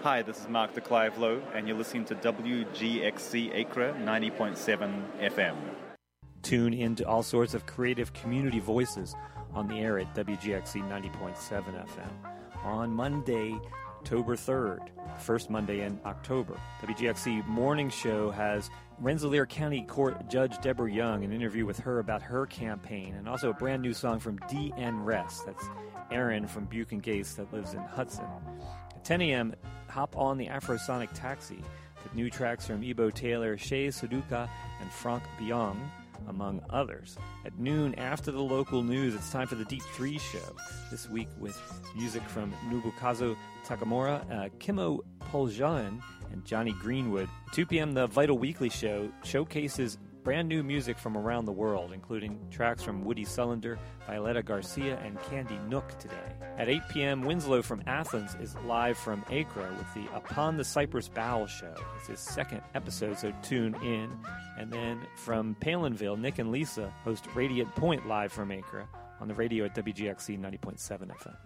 Hi, this is Mark de Clive Lowe, and you're listening to WGXC Acre 90.7 FM. Tune into all sorts of creative community voices on the air at WGXC 90.7 FM. On Monday, October 3rd, first Monday in October, WGXC Morning Show has Rensselaer County Court Judge Deborah Young, an interview with her about her campaign, and also a brand new song from DN Rest. That's Aaron from Buchan Gates that lives in Hudson. At 10 a.m., hop on the Afrosonic Taxi with new tracks from Ebo Taylor, Shea Suduka, and Frank Biong, among others. At noon, after the local news, it's time for the Deep Freeze Show. This week with music from Nobukazu Takamura, Kimo Poljan, and Johnny Greenwood. At 2 p.m., the Vital Weekly Show showcases brand new music from around the world, including tracks from Woody Sullender, Violeta Garcia, and Candy Nook today. At 8 p.m., Winslow from Athens is live from Acre with the Upon the Cypress Bowl Show. It's his second episode, so tune in. And then from Palinville, Nick and Lisa host Radiant Point live from Acre on the radio at WGXC 90.7 FM.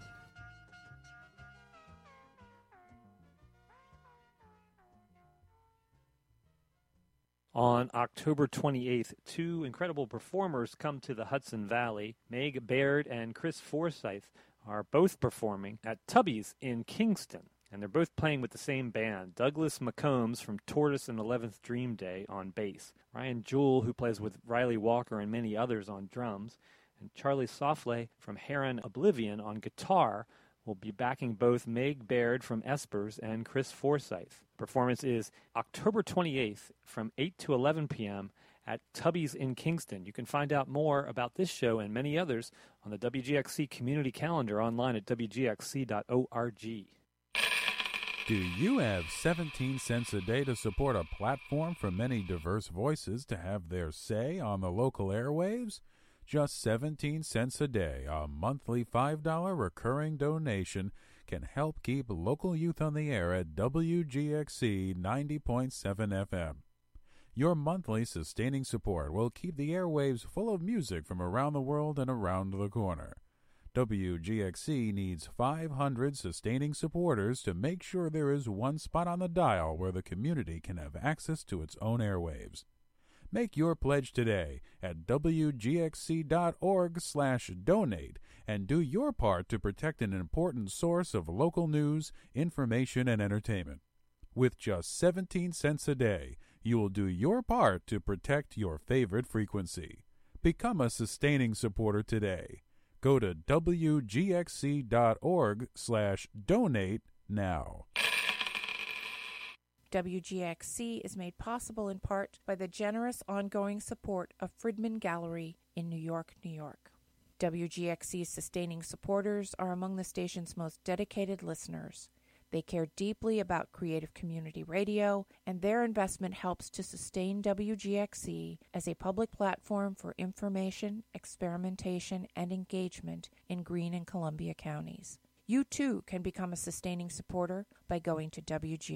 On October 28th, two incredible performers come to the Hudson Valley. Meg Baird and Chris Forsyth are both performing at Tubby's in Kingston, and they're both playing with the same band. Douglas McCombs from Tortoise and 11th Dream Day on bass, Ryan Jewell, who plays with Riley Walker and many others, on drums, and Charlie Soffley from Heron Oblivion on guitar will be backing both Meg Baird from Espers and Chris Forsyth. Performance is October 28th from 8 to 11 p.m. at Tubby's in Kingston. You can find out more about this show and many others on the WGXC community calendar online at wgxc.org. Do you have 17 cents a day to support a platform for many diverse voices to have their say on the local airwaves? Just 17 cents a day, a monthly $5 recurring donation can help keep local youth on the air at WGXC 90.7 FM. Your monthly sustaining support will keep the airwaves full of music from around the world and around the corner. WGXC needs 500 sustaining supporters to make sure there is one spot on the dial where the community can have access to its own airwaves. Make your pledge today at wgxc.org/donate and do your part to protect an important source of local news, information, and entertainment. With just 17 cents a day, you will do your part to protect your favorite frequency. Become a sustaining supporter today. Go to wgxc.org/donate now. WGXC is made possible in part by the generous ongoing support of Fridman Gallery in New York, New York. WGXC's sustaining supporters are among the station's most dedicated listeners. They care deeply about creative community radio, and their investment helps to sustain WGXC as a public platform for information, experimentation, and engagement in Greene and Columbia counties. You, too, can become a sustaining supporter by going to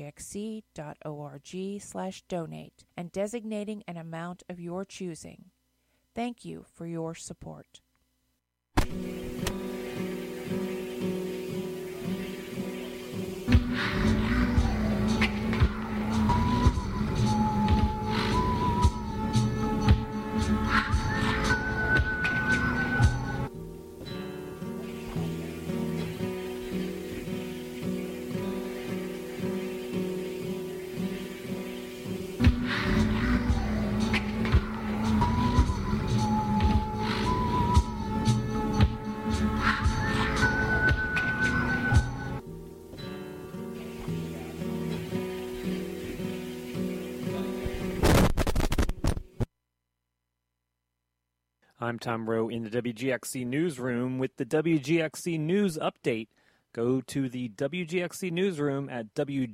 wgxc.org/donate and designating an amount of your choosing. Thank you for your support. I'm Tom Rowe in the WGXC newsroom with the WGXC News Update. Go to the WGXC newsroom at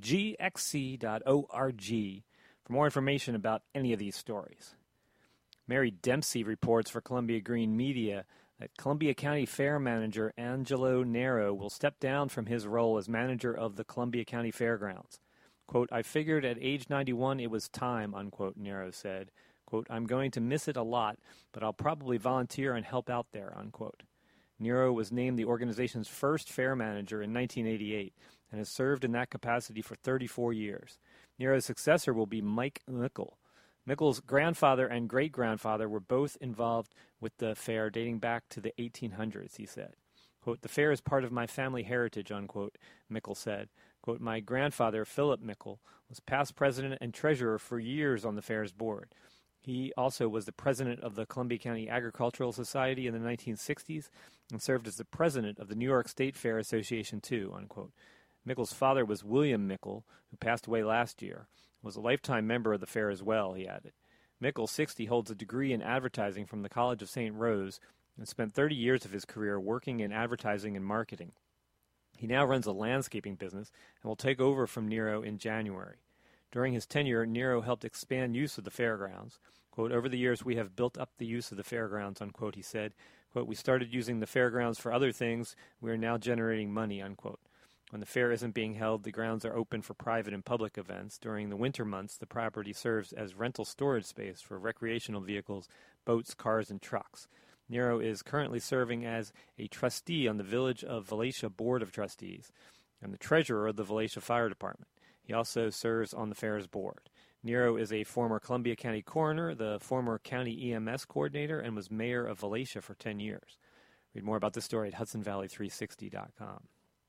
wgxc.org for more information about any of these stories. Mary Dempsey reports for Columbia Green Media that Columbia County Fair Manager Angelo Nero will step down from his role as manager of the Columbia County Fairgrounds. Quote, "I figured at age 91 it was time," unquote, Nero said. Quote, "I'm going to miss it a lot, but I'll probably volunteer and help out there," unquote. Nero was named the organization's first fair manager in 1988 and has served in that capacity for 34 years. Nero's successor will be Mike Mickle. Mickle's grandfather and great-grandfather were both involved with the fair dating back to the 1800s, he said. Quote, "The fair is part of my family heritage," unquote, Mickle said. Quote, "My grandfather, Philip Mickle, was past president and treasurer for years on the fair's board. He also was the president of the Columbia County Agricultural Society in the 1960s and served as the president of the New York State Fair Association too," unquote. Mickle's father was William Mickle, who passed away last year, was a lifetime member of the fair as well, he added. Mickle, 60, holds a degree in advertising from the College of St. Rose and spent 30 years of his career working in advertising and marketing. He now runs a landscaping business and will take over from Nero in January. During his tenure, Nero helped expand use of the fairgrounds. Quote, "Over the years, we have built up the use of the fairgrounds," unquote, he said. Quote, "We started using the fairgrounds for other things. We are now generating money," unquote. When the fair isn't being held, the grounds are open for private and public events. During the winter months, the property serves as rental storage space for recreational vehicles, boats, cars, and trucks. Nero is currently serving as a trustee on the Village of Valatia Board of Trustees and the treasurer of the Valatia Fire Department. He also serves on the fair's board. Nero is a former Columbia County coroner, the former county EMS coordinator, and was mayor of Valatia for 10 years. Read more about this story at HudsonValley360.com.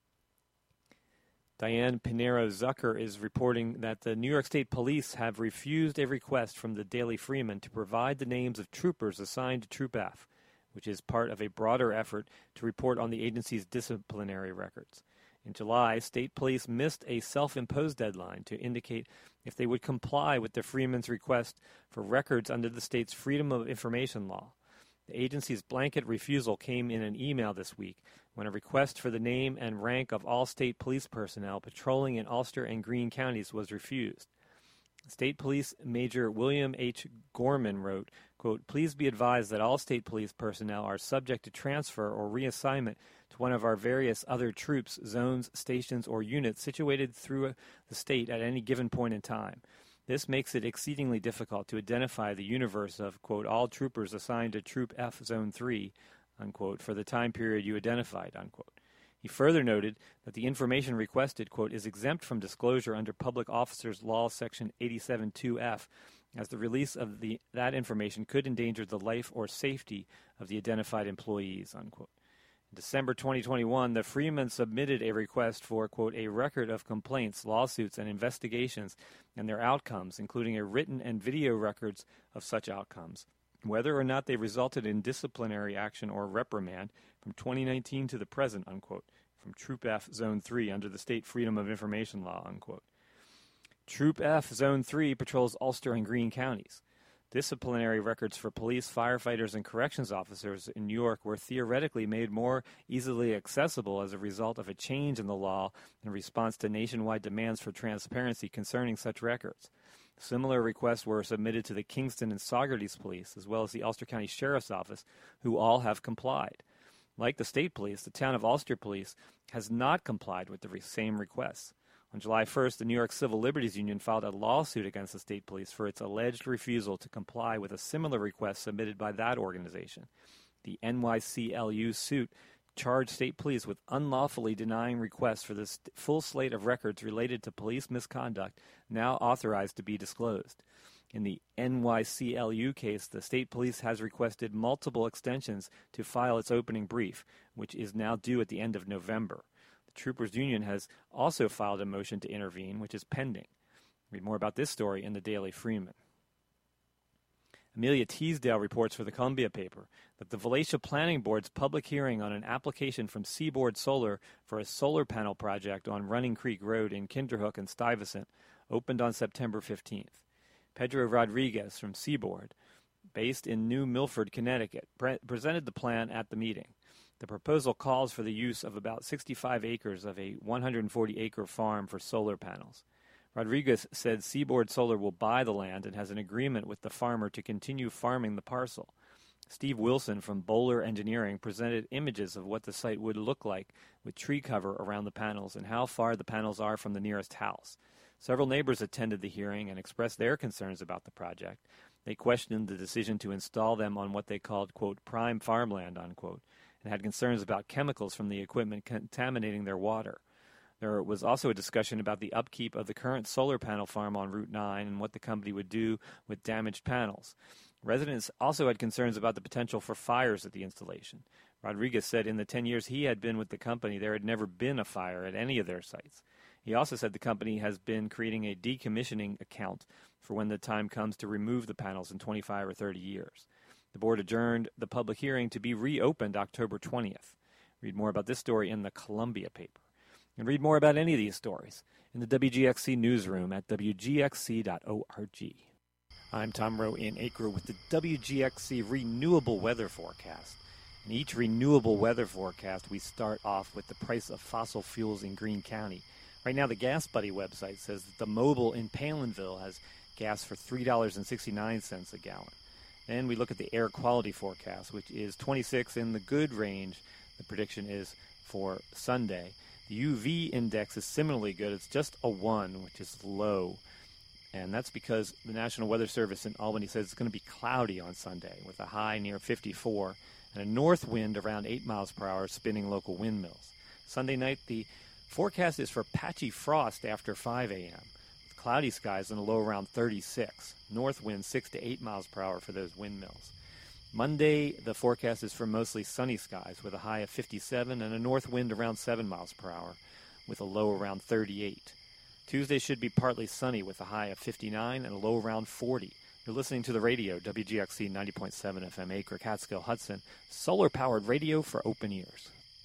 Diane Pinero Zucker is reporting that the New York State Police have refused a request from the Daily Freeman to provide the names of troopers assigned to Troop F, which is part of a broader effort to report on the agency's disciplinary records. In July, state police missed a self-imposed deadline to indicate if they would comply with the Freeman's request for records under the state's Freedom of Information law. The agency's blanket refusal came in an email this week when a request for the name and rank of all state police personnel patrolling in Ulster and Greene counties was refused. State Police Major William H. Gorman wrote, quote, "Please be advised that all state police personnel are subject to transfer or reassignment to one of our various other troops, zones, stations, or units situated through the state at any given point in time. This makes it exceedingly difficult to identify the universe of, quote, all troopers assigned to Troop F Zone 3, unquote, for the time period you identified, unquote." He further noted that the information requested, quote, "is exempt from disclosure under Public Officers Law Section 87-2F, as the release of that information could endanger the life or safety of the identified employees," unquote. In December 2021, the Freeman submitted a request for, quote, "a record of complaints, lawsuits, and investigations and their outcomes, including a written and video records of such outcomes, whether or not they resulted in disciplinary action or reprimand from 2019 to the present," unquote, from Troop F Zone 3 under the State Freedom of Information Law, unquote. Troop F Zone 3 patrols Ulster and Greene counties. Disciplinary records for police, firefighters, and corrections officers in New York were theoretically made more easily accessible as a result of a change in the law in response to nationwide demands for transparency concerning such records. Similar requests were submitted to the Kingston and Saugerties Police, as well as the Ulster County Sheriff's Office, who all have complied. Like the state police, the town of Ulster Police has not complied with the same requests. On July 1st, the New York Civil Liberties Union filed a lawsuit against the state police for its alleged refusal to comply with a similar request submitted by that organization. The NYCLU suit charged state police with unlawfully denying requests for the full slate of records related to police misconduct now authorized to be disclosed. In the NYCLU case, the state police has requested multiple extensions to file its opening brief, which is now due at the end of November. The Troopers Union has also filed a motion to intervene, which is pending. Read more about this story in the Daily Freeman. Amelia Teasdale reports for the Columbia paper that the Valatia Planning Board's public hearing on an application from Seaboard Solar for a solar panel project on Running Creek Road in Kinderhook and Stuyvesant opened on September 15th. Pedro Rodriguez from Seaboard, based in New Milford, Connecticut, presented the plan at the meeting. The proposal calls for the use of about 65 acres of a 140-acre farm for solar panels. Rodriguez said Seaboard Solar will buy the land and has an agreement with the farmer to continue farming the parcel. Steve Wilson from Bowler Engineering presented images of what the site would look like with tree cover around the panels and how far the panels are from the nearest house. Several neighbors attended the hearing and expressed their concerns about the project. They questioned the decision to install them on what they called, quote, prime farmland, unquote, and had concerns about chemicals from the equipment contaminating their water. There was also a discussion about the upkeep of the current solar panel farm on Route 9 and what the company would do with damaged panels. Residents also had concerns about the potential for fires at the installation. Rodriguez said in the 10 years he had been with the company, there had never been a fire at any of their sites. He also said the company has been creating a decommissioning account for when the time comes to remove the panels in 25 or 30 years. The board adjourned the public hearing to be reopened October 20th. Read more about this story in the Columbia paper. And read more about any of these stories in the WGXC newsroom at wgxc.org. I'm Tom Rowe in Acre with the WGXC Renewable Weather Forecast. In each renewable weather forecast, we start off with the price of fossil fuels in Greene County. Right now, the Gas Buddy website says that the Mobil in Palinville has gas for $3.69 a gallon. Then we look at the air quality forecast, which is 26 in the good range. The prediction is for Sunday. The UV index is similarly good. It's just a 1, which is low. And that's because the National Weather Service in Albany says it's going to be cloudy on Sunday with a high near 54 and a north wind around 8 miles per hour spinning local windmills. Sunday night, the forecast is for patchy frost after 5 a.m. with cloudy skies and a low around 36. North wind 6 to 8 miles per hour for those windmills. Monday, the forecast is for mostly sunny skies with a high of 57 and a north wind around 7 miles per hour with a low around 38. Tuesday should be partly sunny with a high of 59 and a low around 40. You're listening to the radio, WGXC 90.7 FM Acre, Catskill, Hudson, solar-powered radio for open ears.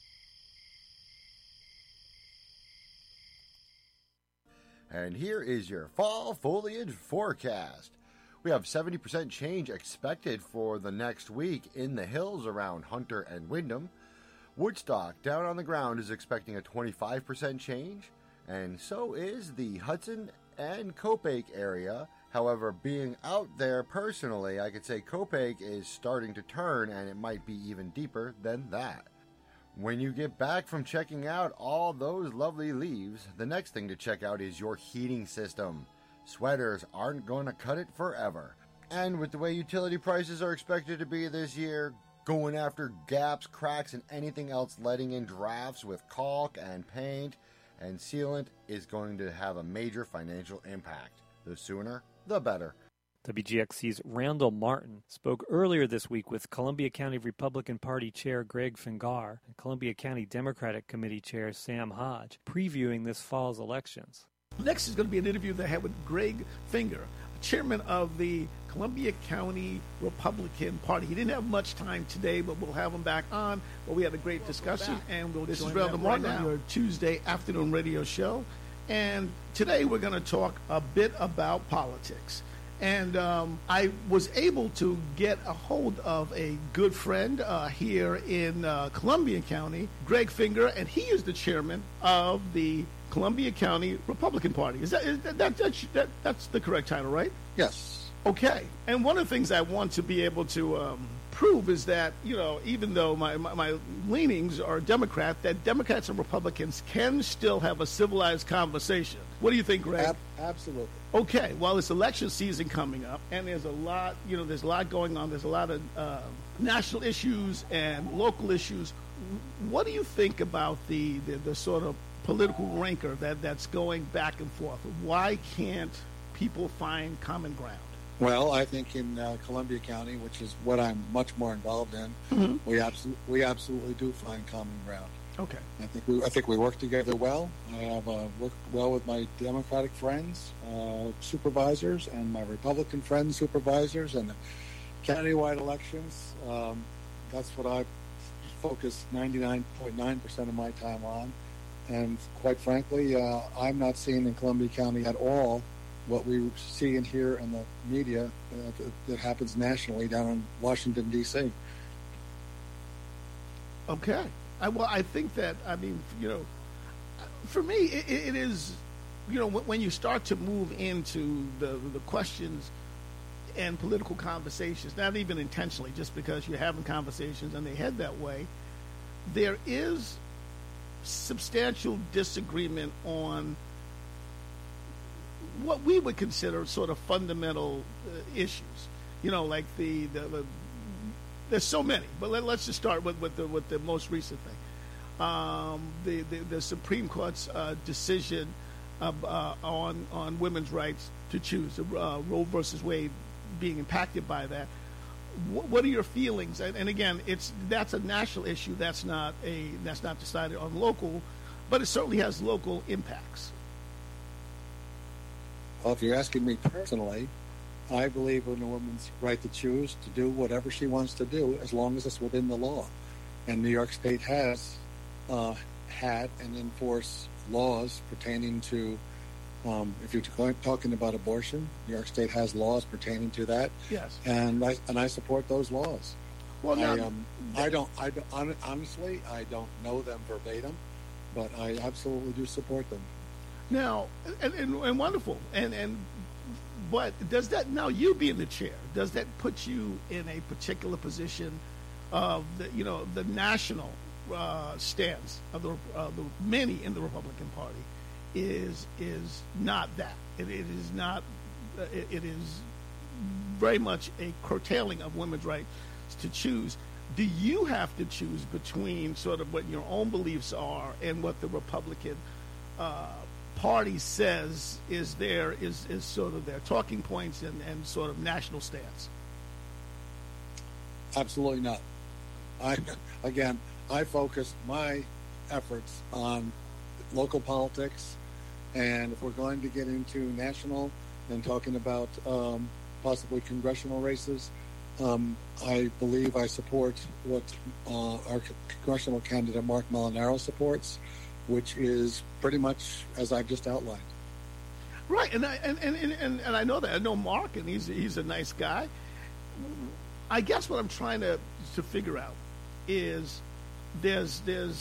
And here is your fall foliage forecast. We have 70% change expected for the next week in the hills around Hunter and Windham. Woodstock, down on the ground, is expecting a 25% change, and so is the Hudson and Copiague area. However, being out there personally, I could say Copiague is starting to turn, and it might be even deeper than that. When you get back from checking out all those lovely leaves, the next thing to check out is your heating system. Sweaters aren't going to cut it forever. And with the way utility prices are expected to be this year, going after gaps, cracks, and anything else letting in drafts with caulk and paint and sealant is going to have a major financial impact. The sooner, the better. WGXC's Randall Martin spoke earlier this week with Columbia County Republican Party Chair Greg Fingar and Columbia County Democratic Committee Chair Sam Hodge, previewing this fall's elections. Next is going to be an interview that I had with Greg Finger, chairman of the Columbia County Republican Party. He didn't have much time today, but we'll have him back on. But we had a great discussion, and this is Randall Martin on your Tuesday afternoon radio show. And today we're going to talk a bit about politics. And I was able to get a hold of a good friend here in Columbia County, Greg Finger, and he is the chairman of the Columbia County Republican Party. That's the correct title, right? Yes. Okay. And one of the things I want to be able to prove is that, even though my leanings are Democrat, that Democrats and Republicans can still have a civilized conversation. What do you think, Greg? Absolutely. Okay. Well, it's election season coming up, and there's a lot, there's a lot going on. There's a lot of national issues and local issues. What do you think about the sort of political rancor that's going back and forth? Why can't people find common ground? Well, I think in Columbia County, which is what I'm much more involved in, Mm-hmm. we absolutely do find common ground. Okay. I think we work together well. I have worked well with my Democratic friends, supervisors, and my Republican friends, supervisors, and the countywide elections. That's what I focus 99.9% of my time on. And quite frankly, I'm not seeing in Columbia County at all what we see and hear in the media that happens nationally down in Washington, D.C. Okay. I think that, for me, it is, when you start to move into the questions and political conversations, not even intentionally, just because you're having conversations and they head that way, there is substantial disagreement on what we would consider sort of fundamental issues. Like the there's so many, but let's just start with the most recent thing. the Supreme Court's decision on women's rights to choose, Roe versus Wade being impacted by that. What are your feelings? And again, that's a national issue. That's not decided on local, but it certainly has local impacts. Well, if you're asking me personally, I believe in a woman's right to choose to do whatever she wants to do as long as it's within the law. And New York State has had and enforce laws pertaining to, if you're talking about abortion, New York State has laws pertaining to that. Yes. And I support those laws. Well, now, honestly, I don't know them verbatim, but I absolutely do support them. Now, and wonderful, but does that, now you being the chair, does that put you in a particular position of the national stance of the many in the Republican Party is not that. It is not. It is very much a curtailing of women's rights to choose. Do you have to choose between sort of what your own beliefs are and what the Republican Party says is sort of their talking points and sort of national stance? Absolutely not. I focus my efforts on local politics, and if we're going to get into national and talking about possibly congressional races, I believe I support what our congressional candidate Mark Molinaro supports, which is pretty much as I've just outlined. Right, and I know that. I know Mark, and he's a nice guy. I guess what I'm trying to figure out is there's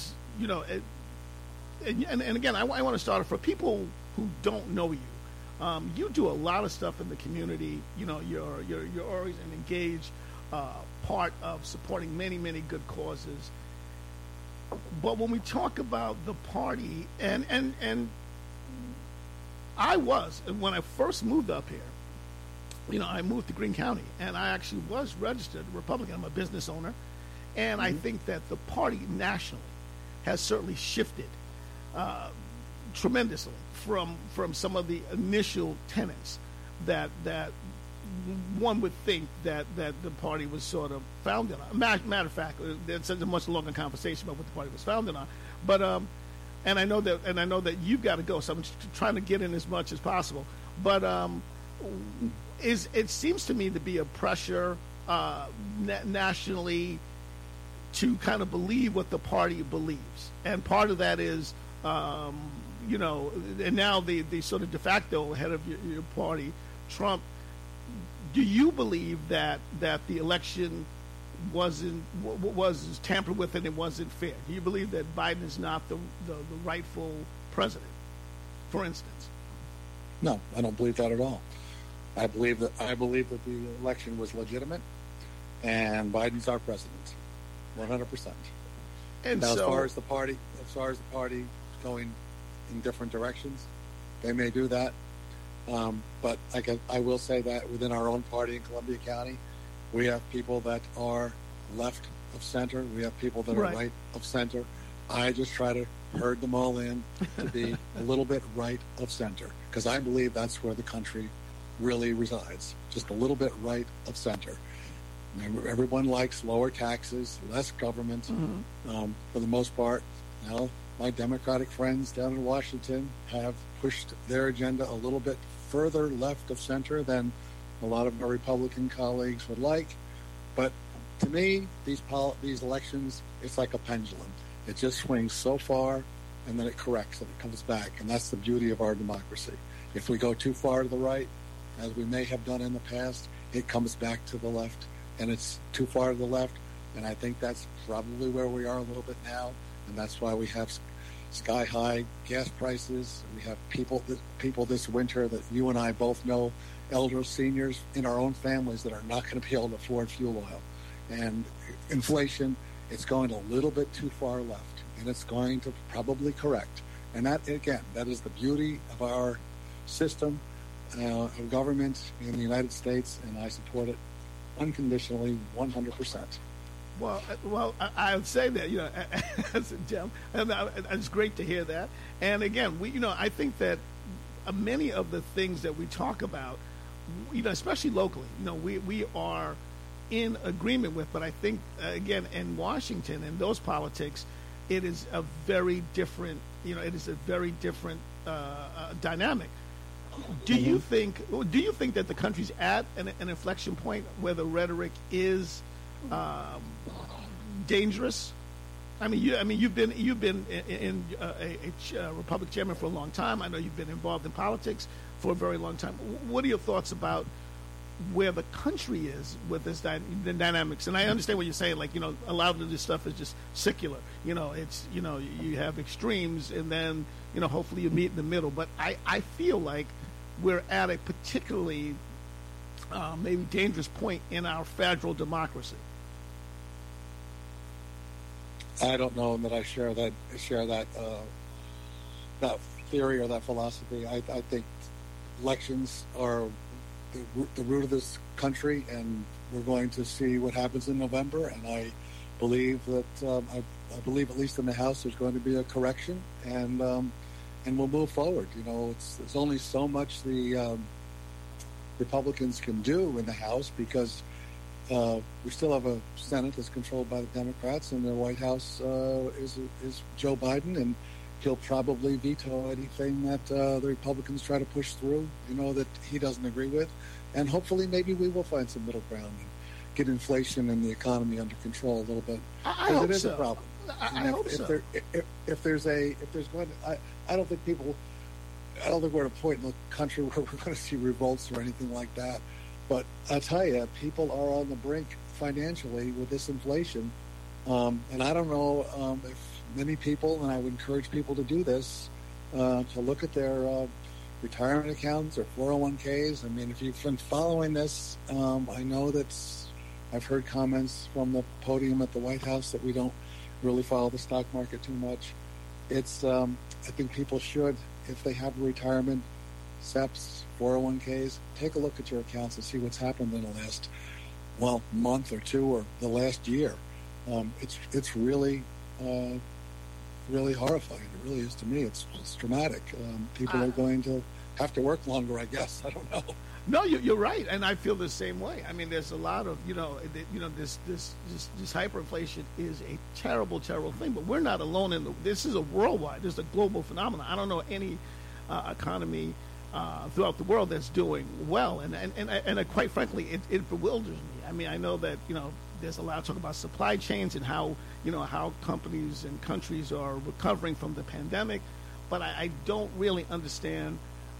and again I want to start it for people who don't know you. You do a lot of stuff in the community. You're always an engaged part of supporting many good causes. But when we talk about the party, and when I first moved up here, I moved to Greene County, and I actually was registered Republican. I'm a business owner, and I think that the party nationally has certainly shifted tremendously from some of the initial tenets that one would think that the party was sort of founded on. Matter of fact, it's a much longer conversation about what the party was founded on. But and I know that you've got to go, so I'm trying to get in as much as possible. But it seems to me to be a pressure nationally to kind of believe what the party believes, and part of that is and now the sort of de facto head of your party, Trump. Do you believe that the election was tampered with and it wasn't fair? Do you believe that Biden is not the rightful president, for instance? No, I don't believe that at all. I believe that the election was legitimate, and Biden's our president, 100%. And now, so, as far as the party going in different directions, they may do that. But I will say that within our own party in Columbia County, we have people that are left of center. We have people that are right of center. I just try to herd them all in to be a little bit right of center, because I believe that's where the country really resides, just a little bit right of center. Everyone likes lower taxes, less government. For the most part, my Democratic friends down in Washington have pushed their agenda a little bit further left of center than a lot of our Republican colleagues would like. But to me, these elections, it's like a pendulum. It just swings so far, and then it corrects and it comes back. And that's the beauty of our democracy. If we go too far to the right, as we may have done in the past, it comes back to the left, and it's too far to the left. And I think that's probably where we are a little bit now, and that's why we have sky-high gas prices. We have people this winter that you and I both know, elder seniors in our own families that are not going to be able to afford fuel oil. And inflation, it's going a little bit too far left, and it's going to probably correct. And that, again, that is the beauty of our system of government in the United States, and I support it unconditionally, 100%. Well, I would say that, as a Jim, and it's great to hear that. And again, I think that many of the things that we talk about, especially locally, we are in agreement with. But I think, again, in Washington and those politics, it is a very different, dynamic. Do you think that the country's at an inflection point where the rhetoric is dangerous? You've been in a Republican chairman for a long time. I know you've been involved in politics for a very long time. What are your thoughts about where the country is with this the dynamics? And I understand what you're saying. Like, a lot of this stuff is just secular. It's you have extremes, and then hopefully you meet in the middle. But I feel like we're at a particularly maybe dangerous point in our federal democracy. I don't know that I share that that theory or that philosophy. I think elections are the root of this country, and we're going to see what happens in November. And I believe that I believe at least in the House there's going to be a correction, and we'll move forward. There's only so much the Republicans can do in the House, because we still have a Senate that's controlled by the Democrats, and the White House is Joe Biden, and he'll probably veto anything that the Republicans try to push through, that he doesn't agree with. And hopefully maybe we will find some middle ground and get inflation and the economy under control a little bit. I hope it is so. a problem. I hope so. If there's going to, I don't think we're at a point in the country where we're going to see revolts or anything like that. But I tell you, people are on the brink financially with this inflation. And I don't know if many people, and I would encourage people to do this, to look at their retirement accounts or 401ks. If you've been following this, I know that I've heard comments from the podium at the White House that we don't really follow the stock market too much. I think people should, if they have a retirement, SEPs, 401ks, take a look at your accounts and see what's happened in the last, month or two or the last year. It's really, really horrifying. It really is to me. It's dramatic. People are going to have to work longer, I guess. I don't know. No, you're right, and I feel the same way. There's a lot of this hyperinflation is a terrible, terrible thing. But we're not alone this is a worldwide. This is a global phenomenon. I don't know any economy throughout the world that's doing well, and quite frankly, it bewilders me. I know that there's a lot of talk about supply chains and how companies and countries are recovering from the pandemic, but I don't really understand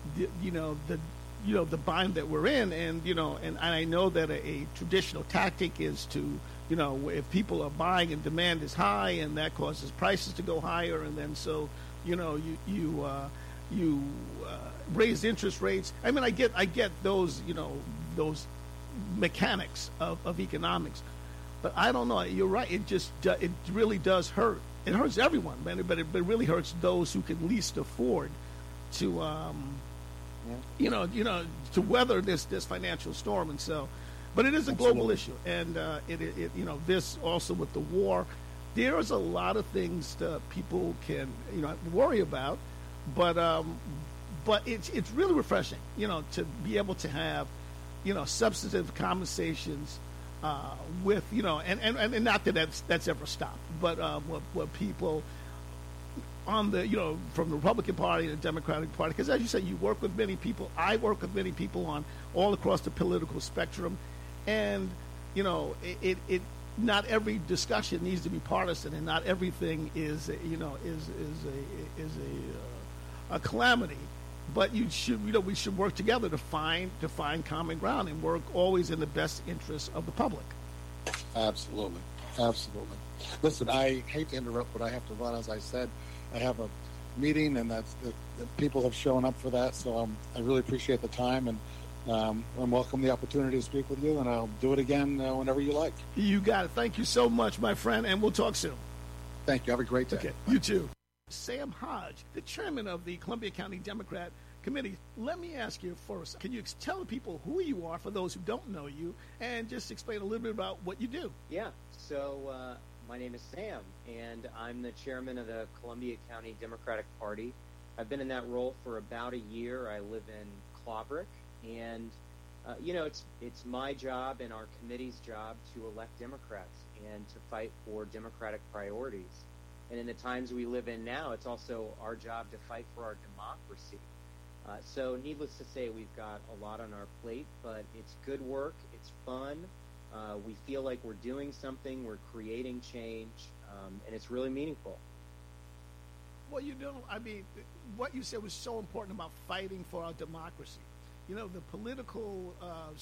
the bind that we're in, and I know that a traditional tactic is to if people are buying and demand is high, and that causes prices to go higher, and then so you raise interest rates. I get those those mechanics of economics, but I don't know. You're right. It really does hurt. It hurts everyone, man. But it really hurts those who can least afford to to weather this financial storm. And so, but it is a global issue, and this also with the war, there is a lot of things that people can worry about, but it's really refreshing to be able to have substantive conversations with and not that that's ever stopped, but what people on the from the Republican Party and the Democratic Party, because as you said, you work with many people. I work with many people on all across the political spectrum, and it not every discussion needs to be partisan, and not everything is a calamity. But we should work together to find common ground and work always in the best interest of the public. Absolutely. Listen, I hate to interrupt, but I have to run. As I said, I have a meeting, and that's the people have shown up for that. So I really appreciate the time, and welcome the opportunity to speak with you. And I'll do it again whenever you like. You got it. Thank you so much, my friend, and we'll talk soon. Thank you. Have a great day. Okay, you too. Sam Hodge, the chairman of the Columbia County Democrat committee. Let me ask you first, can you tell the people who you are for those who don't know you, and just explain a little bit about what you do? Yeah, so my name is Sam, and I'm the chairman of the Columbia County Democratic Party. I've been in that role for about a year. I live in Clobrook, and it's my job and our committee's job to elect Democrats and to fight for Democratic priorities. And in the times we live in now, it's also our job to fight for our democracy. So needless to say, we've got a lot on our plate, but it's good work. It's fun. We feel like we're doing something. We're creating change, and it's really meaningful. Well, what you said was so important about fighting for our democracy. The political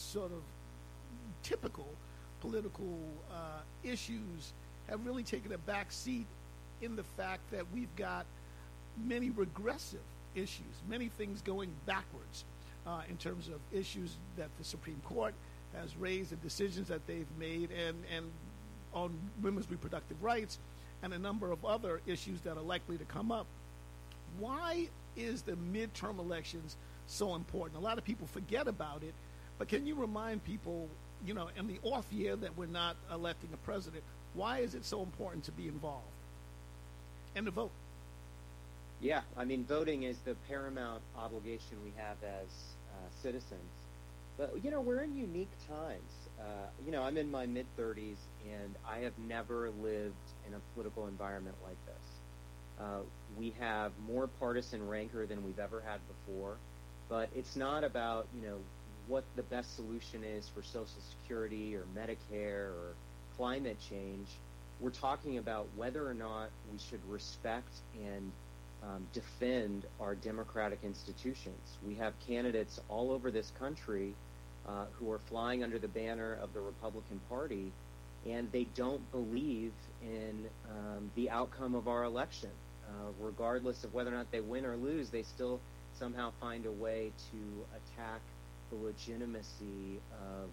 typical political issues have really taken a back seat in the fact that we've got many regressive issues, many things going backwards in terms of issues that the Supreme Court has raised and decisions that they've made and on women's reproductive rights and a number of other issues that are likely to come up. Why is the midterm elections so important? A lot of people forget about it, but can you remind people, in the off year that we're not electing a president, why is it so important to be involved and to vote? Yeah, voting is the paramount obligation we have as citizens. But, we're in unique times. I'm in my mid-30s, and I have never lived in a political environment like this. We have more partisan rancor than we've ever had before, but it's not about, what the best solution is for Social Security or Medicare or climate change. We're talking about whether or not we should respect and defend our democratic institutions. We have candidates all over this country who are flying under the banner of the Republican Party, and they don't believe in the outcome of our election. Regardless of whether or not they win or lose, they still somehow find a way to attack the legitimacy of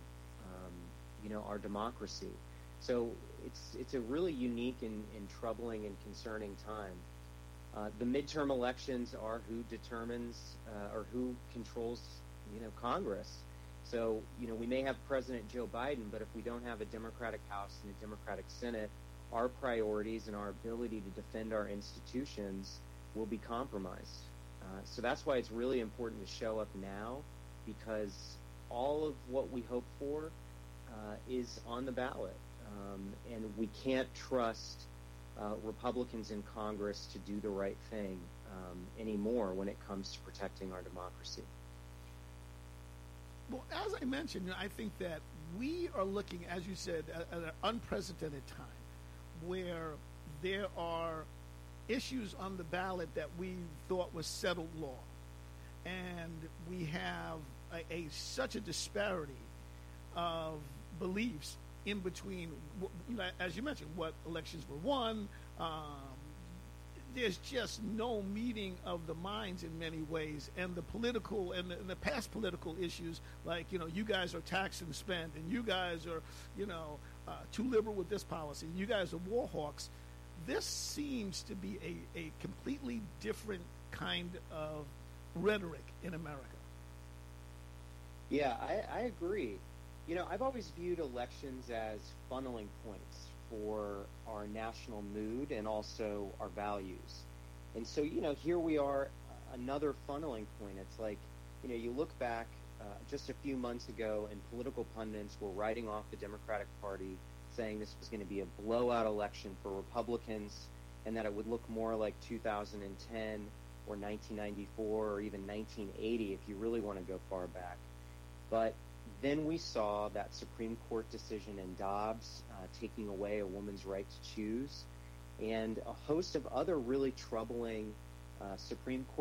our democracy. So it's a really unique and troubling and concerning time. The midterm elections are who determines or who controls, Congress. So, we may have President Joe Biden, but if we don't have a Democratic House and a Democratic Senate, our priorities and our ability to defend our institutions will be compromised. So that's why it's really important to show up now, because all of what we hope for is on the ballot. And we can't trust Republicans in Congress to do the right thing anymore when it comes to protecting our democracy. Well, as I mentioned, I think that we are looking, as you said, at an unprecedented time where there are issues on the ballot that we thought was settled law. And we have such a disparity of beliefs in between, as you mentioned, what elections were won. There's just no meeting of the minds in many ways, and the political and the past political issues, like you guys are tax and spend, and you guys are too liberal with this policy, and you guys are war hawks. This seems to be a completely different kind of rhetoric in America. Yeah, I agree. I've always viewed elections as funneling points for our national mood and also our values. And so, here we are, another funneling point. It's like, you look back just a few months ago and political pundits were writing off the Democratic Party, saying this was going to be a blowout election for Republicans and that it would look more like 2010 or 1994 or even 1980 if you really want to go far back. But then we saw that Supreme Court decision in Dobbs taking away a woman's right to choose, and a host of other really troubling Supreme Court